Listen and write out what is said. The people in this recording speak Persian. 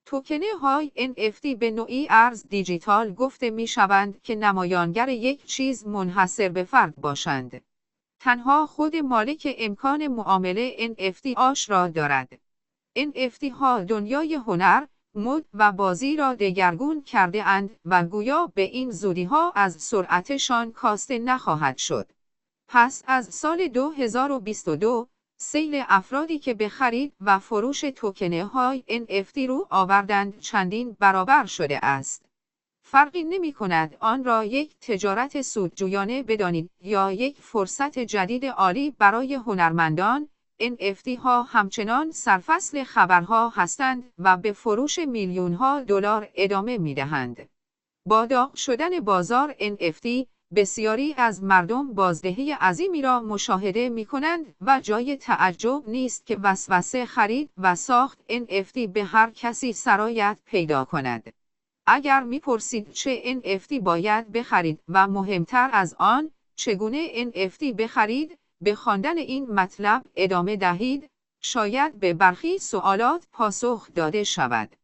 توکن های NFT به نوعی ارز دیجیتال گفته می شوند که نمایانگر یک چیز منحصر به فرد باشند. تنها خود مالک امکان معامله NFT آش را دارد. NFT ها دنیای هنر، مد و بازی را دگرگون کرده اند و گویا به این زودی ها از سرعتشان کاسته نخواهد شد. پس از سال 2022، سیل افرادی که به خرید و فروش توکن های NFT رو آوردند چندین برابر شده است. فرقی نمی کند آن را یک تجارت سودجویانه بدانید یا یک فرصت جدید عالی برای هنرمندان. NFT ها همچنان سرفصل خبرها هستند و به فروش میلیون ها دلار ادامه می دهند. با داغ شدن بازار NFT، بسیاری از مردم بازدهی عظیمی را مشاهده می کنند و جای تعجب نیست که وسوسه خرید و ساخت NFT به هر کسی سرایت پیدا کند. اگر می پرسید چه NFT باید بخرید و مهمتر از آن، چگونه NFT بخرید، به خواندن این مطلب ادامه دهید، شاید به برخی سوالات پاسخ داده شود.